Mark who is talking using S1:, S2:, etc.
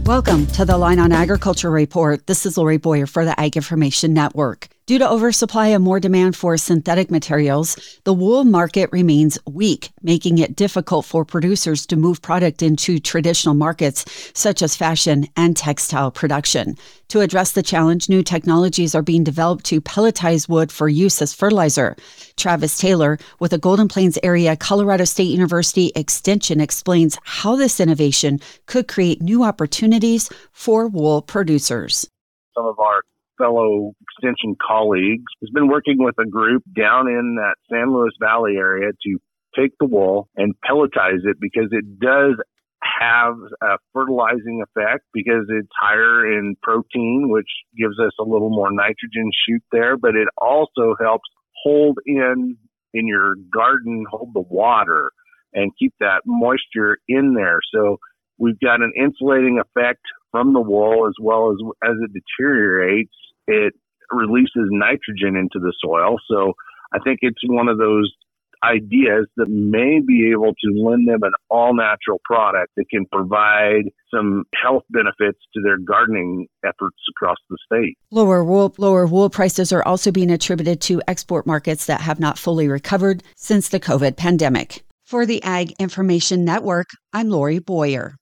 S1: Welcome to the Line on Agriculture Report. This is Lori Boyer for the Ag Information Network. Due to oversupply and more demand for synthetic materials, the wool market remains weak, making it difficult for producers to move product into traditional markets such as fashion and textile production. To address the challenge, new technologies are being developed to pelletize wood for use as fertilizer. Travis Taylor with the Golden Plains Area Colorado State University Extension explains how this innovation could create new opportunities for wool producers.
S2: Some of our fellow extension colleagues has been working with a group down in that San Luis Valley area to take the wool and pelletize it because it does have a fertilizing effect because it's higher in protein, which gives us a little more nitrogen shoot there, but it also helps hold in your garden, hold the water and keep that moisture in there. So we've got an insulating effect from the wool as well as it deteriorates, it releases nitrogen into the soil. So I think it's one of those ideas that may be able to lend them an all-natural product that can provide some health benefits to their gardening efforts across the state.
S1: Lower wool prices are also being attributed to export markets that have not fully recovered since the COVID pandemic. For the Ag Information Network, I'm Lori Boyer.